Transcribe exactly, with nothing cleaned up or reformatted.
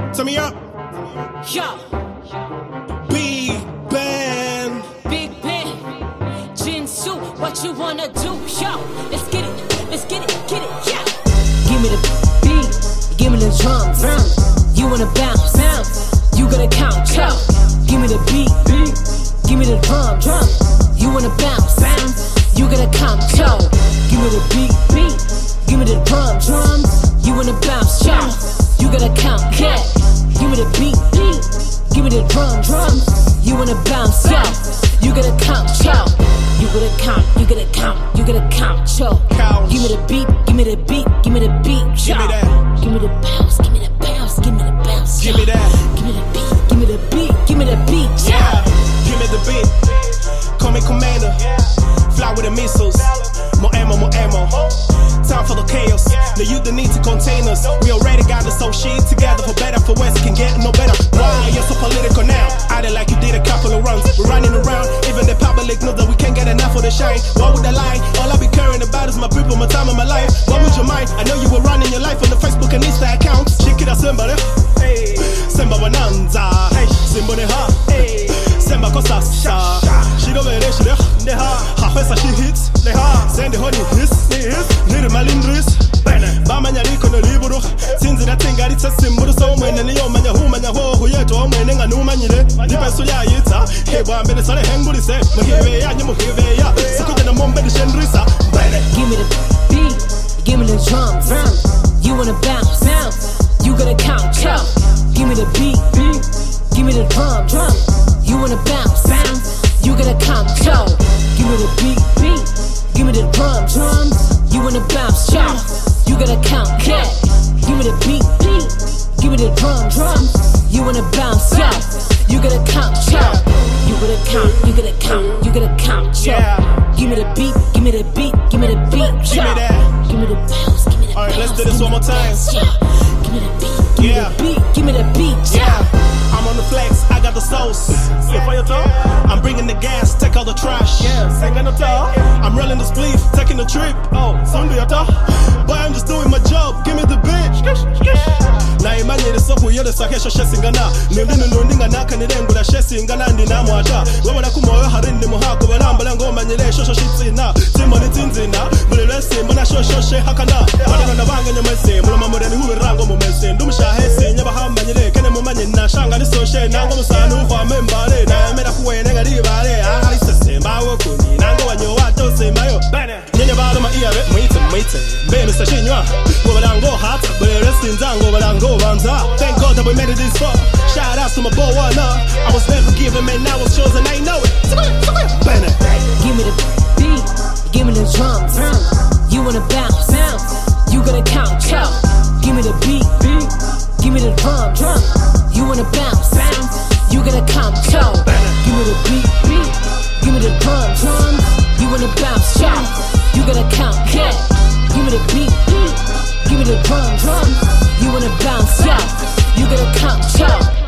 Turn me up. Yo. Big Ben. Big Ben. Jinsu, what you wanna do? Yo. Let's get it. Let's get it. Get it. Yeah. Give me the beat. Give me the drums. You wanna bounce. Bounce. You gotta count. Yo. Give me the beat. Beat. Give me the drums. Drum. You wanna bounce. Bounce. You gotta count. Yo. Give me the beat. Beat. Give me the drums. Drums. You wanna bounce. Yo. You gotta count. Yeah. Give me the beat, beat. Give me the drum, drums. You wanna bounce, yo. You gotta count, yo. You gotta count, you gotta count, you gotta count, yo. Count. Give me the beat, give me the beat, give me the beat, yo. Give me that. Give me the bounce, give me the bounce, give me the bounce, Give yo. me that. Give me the beat, give me the beat, give me the beat, yo. Yeah. Give me the beat. Call me commander. Fly with the missiles. More ammo, more ammo. Time for the chaos. The youth that need to contain us. We already got this whole shit together. For better, for worse, it can get no better. Why you're so political now? I did like you did a couple of runs. We're running around, even the public know that we can't get enough of the shine. Why would I lie? All I be caring about is my people, my time, and my life. What would you mind? I know you were running your life on the Facebook and Insta accounts. Check it out, Simba. Hey, Simba Bonanza. Hey, Simba Neha. Hey, Simba Kosasa. She go very she Neha. Hafesa she hits. Neha. Send the honey hits. Little Malindris. Bamanya Rico no Libro. Since that thing got it a symbol so many Neo Mania who Mania who yet or when a new manile. Nipasuya Yita. Hey, one minute on a hangul is there. Maheve and Yamuheve. Second and a mom benediction Risa. Give me the beat, give me the drums. You wanna bounce, bounce. You gotta count, yo. Give me the beat, beat. Give me the drum, drum. You wanna bounce, bounce. You gotta count, yo. Give me the beat, beat. Give me the drum, drums. You wanna bounce, yo. You gotta count, yeah. Give me the beat, beat. Give me the drum, drums. You wanna bounce, yo. You gotta count, yo. You gotta count, you gotta count, you gotta count, yo. Give me the beat, give me the beat, give me the beat, yo. Give me that. Give me the bounce, give me the bounce. Alright, let's do this one more time. Give me the beat, give Yeah. me the beat, give me the beat, yo. Yeah, I'm on the flex, I got the sauce. Slip on your toe. I'm bringing the gas, take all the trash. Yeah, sing on the toe. I'm rolling the spleef, taking the trip. Oh, soon do your toe. Boy, I'm just doing my job, give me the bitch. Na imanye the sofu yode sakesho shesingana. Nundinu nundinga naka nirengula shesingana ndina mwata. Wabona kumoyo harindi muhako barambala ngoma nyele shosho shitsina. Timoni tinzina, mulelesi mbona shosho she hakana. Wadana na banga nyamese, mulama mureni huwe rango mumese. Ndumusha hese, nyaba hama nyele, kene mumanye na shanga ni soshe. Nango musanu kwa membale, na yameda kuwene nga ribale. Ahali sese, mbawo kuni, nango wanyo wato se mayo. Nyenye bado ma iare, mwite mwite. Bebe sa shinywa, wabalango hata. Mulelesi nzango, wabalango banza. Thank God that we made it this far. Shout out to my boy, Warner. I was never given, man, I was chosen, I know it. Bennett. Give me the beat, give me the drums. You wanna bounce, bounce. You gotta count, yo. Give me the beat, beat. Give me the drum, drum. You wanna bounce, bounce. You gotta count, yo. Give me the beat, beat. Give me the drum, drums. You wanna bounce, yo. You gotta count, yeah. Give me the beat, beat. Give me the drum, drums. You wanna bounce, yo. You gotta count, yo.